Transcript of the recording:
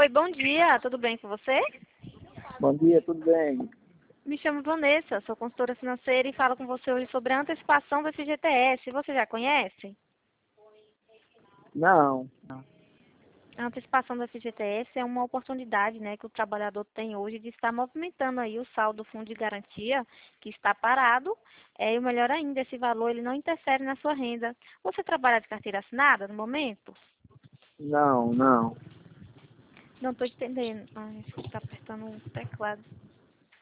Oi, bom dia, tudo bem com você? Bom dia, tudo bem? Me chamo Vanessa, sou consultora financeira e falo com você hoje sobre a antecipação do FGTS. Você já conhece? Não. A antecipação do FGTS é uma oportunidade, né, que o trabalhador tem hoje de estar movimentando aí o saldo do fundo de garantia, que está parado, e o melhor ainda, esse valor ele não interfere na sua renda. Você trabalha de carteira assinada no momento? Não. Não estou entendendo. Ai, acho que está apertando o teclado.